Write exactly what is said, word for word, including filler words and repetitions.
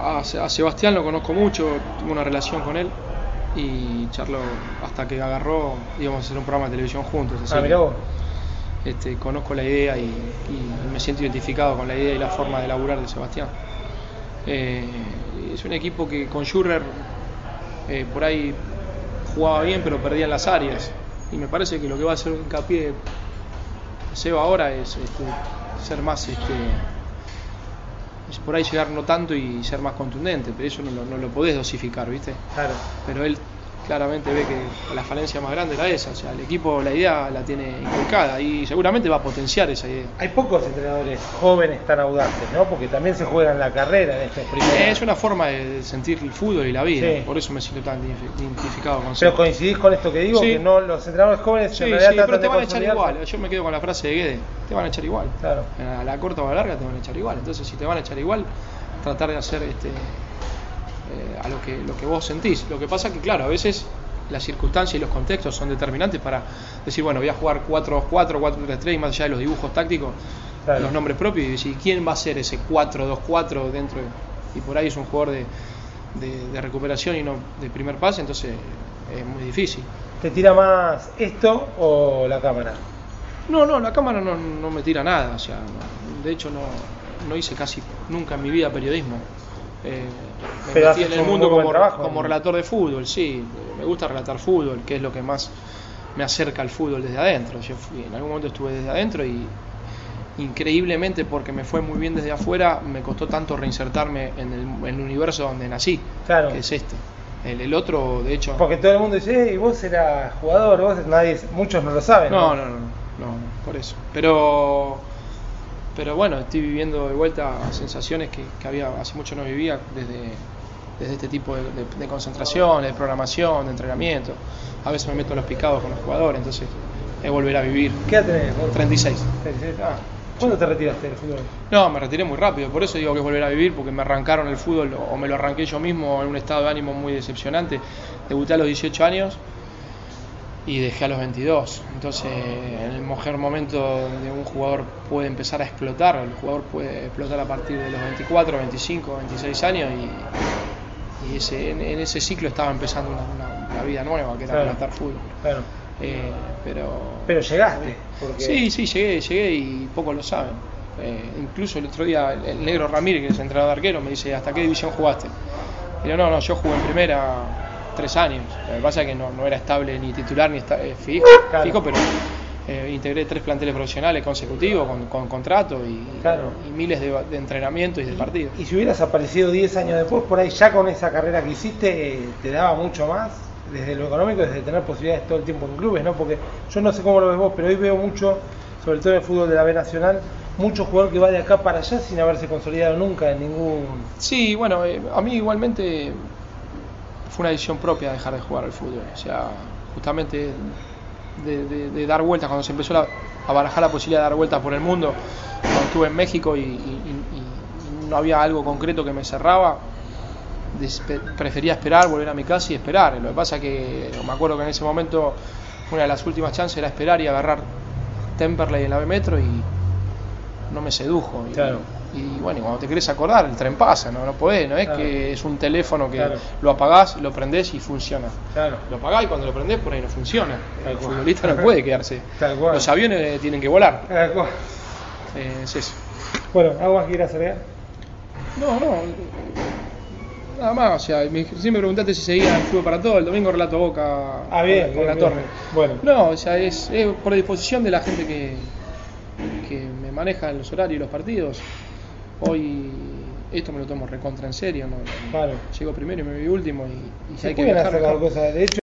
a, a Sebastián lo conozco mucho, tengo una relación con él y charlo hasta que agarró, íbamos a hacer un programa de televisión juntos. Así ah, mirá vos. Este, conozco la idea y, y me siento identificado con la idea y la forma de laburar de Sebastián. Eh, es un equipo que con Schürrer eh, por ahí jugaba bien pero perdía en las áreas, y me parece que lo que va a hacer hincapié Seba ahora es este, ser más, este, es por ahí llegar no tanto y ser más contundente, pero eso no lo, no lo podés dosificar, ¿viste? Claro. Pero él claramente ve que la falencia más grande era esa, o sea, el equipo la idea la tiene inculcada y seguramente va a potenciar esa idea. Hay pocos entrenadores jóvenes tan audaces, ¿no? Porque también se juegan la carrera en estos primeros. Es una forma de sentir el fútbol y la vida, sí. Por eso me siento tan identificado con eso. Pero coincidís con esto que digo, sí. que no los entrenadores jóvenes sí, en realidad sí, tratan pero te de van a echar consolidarse. igual. Yo me quedo con la frase de Guede, te van a echar igual. Claro. A la corta o a la larga te van a echar igual. Entonces, si te van a echar igual, tratar de hacer este eh, a lo que lo que vos sentís. Lo que pasa que, claro, a veces las circunstancias y los contextos son determinantes para decir, bueno, voy a jugar cuatro dos cuatro, cuatro tres tres, y más allá de los dibujos tácticos, claro, los nombres propios, y decir, ¿quién va a ser ese cuatro dos cuatro dentro de, y por ahí es un jugador de, de, de recuperación y no de primer pase, entonces es muy difícil. ¿Te tira más esto o la cámara? No, no, la cámara no, no me tira nada, o sea, no, de hecho no, no hice casi nunca en mi vida periodismo. Eh, me Pero metí en el mundo como, trabajo, como ¿no? relator de fútbol, sí, me gusta relatar fútbol, que es lo que más me acerca al fútbol desde adentro. Yo fui, en algún momento estuve desde adentro y increíblemente, porque me fue muy bien desde afuera, me costó tanto reinsertarme en el, en el universo donde nací, claro, que es este. El, el otro, de hecho... Porque todo el mundo dice, eh, vos eras jugador, vos, nadie, muchos no lo saben. No, no, no, no, no, no, por eso. Pero... Pero bueno, estoy viviendo de vuelta sensaciones que, que había hace mucho no vivía desde, desde este tipo de, de, de concentración, de programación, de entrenamiento. A veces me meto en los picados con los jugadores, entonces es volver a vivir. ¿Qué edad tenés vos? treinta y seis. treinta y seis. Ah, ¿cuándo te retiraste del fútbol? No, me retiré muy rápido, por eso digo que es volver a vivir, porque me arrancaron el fútbol, o me lo arranqué yo mismo en un estado de ánimo muy decepcionante. Debuté a los dieciocho años y dejé a los veintidós. Entonces, en el mejor momento donde un jugador puede empezar a explotar, el jugador puede explotar a partir de los veinticuatro, veinticinco, veintiséis años, y, y ese, en, en ese ciclo estaba empezando una, una, una vida nueva, que era claro, relatar fútbol. Claro. Eh, pero, pero llegaste. Porque... Sí, sí, llegué, llegué y pocos lo saben. Eh, incluso el otro día el, el negro Ramírez, que es entrenador de arquero, me dice, ¿hasta qué división jugaste? Y yo, no, no, yo jugué en primera tres años. Lo que pasa es que no, no era estable ni titular ni esta, eh, fijo, claro, fijo, pero eh, integré tres planteles profesionales consecutivos con, con contrato y, claro, y miles de, de entrenamientos y de partidos. Y si hubieras aparecido diez años después, por ahí ya con esa carrera que hiciste, te daba mucho más, desde lo económico, desde tener posibilidades todo el tiempo en clubes, ¿no? Porque yo no sé cómo lo ves vos, pero hoy veo mucho, sobre todo en el fútbol de la B Nacional, mucho jugador que va de acá para allá sin haberse consolidado nunca en ningún... Sí, bueno, eh, a mí igualmente fue una decisión propia dejar de jugar al fútbol, o sea, justamente de, de, de dar vueltas, cuando se empezó la, a barajar la posibilidad de dar vueltas por el mundo, cuando estuve en México y, y, y, y no había algo concreto que me cerraba, prefería esperar, volver a mi casa y esperar. Lo que pasa que me acuerdo que en ese momento una de las últimas chances era esperar y agarrar Temperley en la B Metro y no me sedujo. Y, claro, y bueno, cuando te querés acordar, el tren pasa, no, no podés, no es claro, que es un teléfono que claro, lo apagás, lo prendés y funciona. Claro. Lo apagás y cuando lo prendés por ahí no funciona. Tal El cual. futbolista no puede quedarse. Tal cual. Los aviones tienen que volar. Tal cual. Eh, es eso. Bueno, ¿algo más que quieras agregar? No, no. Nada más, o sea, me, siempre me preguntaste si seguía el fútbol para todo, el domingo relato Boca ah, bien, con, bien, la bien. Torre. Bueno. No, o sea, es, es por disposición de la gente que, que me maneja en los horarios y los partidos. Hoy esto me lo tomo recontra en serio, ¿no? Claro. Llego primero y me voy último y, y si Se hay que pueden viajar, hacer las mejor. cosas, de hecho